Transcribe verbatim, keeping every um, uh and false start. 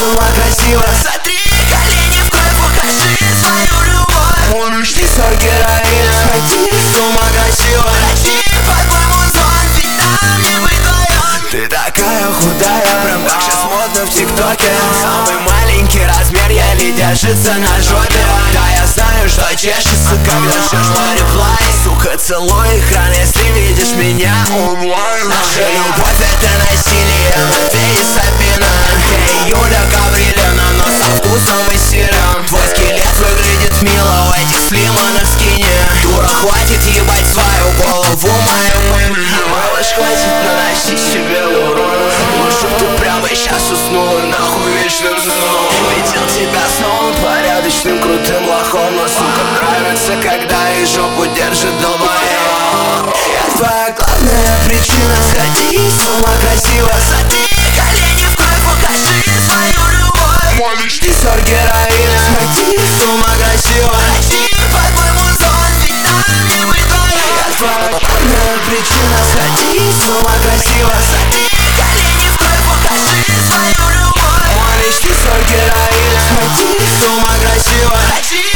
ума красиво. Сотри колени в кровь, покажи свою любовь. Можешь ты сор героина, сходи с ума красиво. Прочти, по-твоему, сон, ведь нам не быть вдвоем. Ты такая худая, прям как сейчас модно в ТикТоке. Самый маленький размер еле держится на жопе. Да, я знаю, что чешется, когда ждешь мой реплай. Сука, целуй экран, если видишь меня онлайн. Наша любовь это насилие, Матвей и Сабина. Эй, Юля Гаврилина, но со вкусом и сыром. Твой скелет выглядит мило в этих слиманах скине. Дура, хватит ебать свою голову мою. Малыш, хватит наносить себе урон. Может, ты прямо сейчас уснула нахуй вечным сном. Видел тебя снова порядочным крутым лохом. Но, сука, нравится, когда и жопу держит долбоёб. Я твоя главная причина, сходи с ума красиво. Сотри колени в кровь, покажи свою любовь. Можешь ты сор героина, сходи с ума красиво. Прочти, по-твоему, сон, ведь нам не быть вдвоем. Я твоя главная причина, сходи с ума красиво. Сотри колени в кровь, покажи свою любовь. Можешь ты сор героина, сходи с ума красиво. Прочти,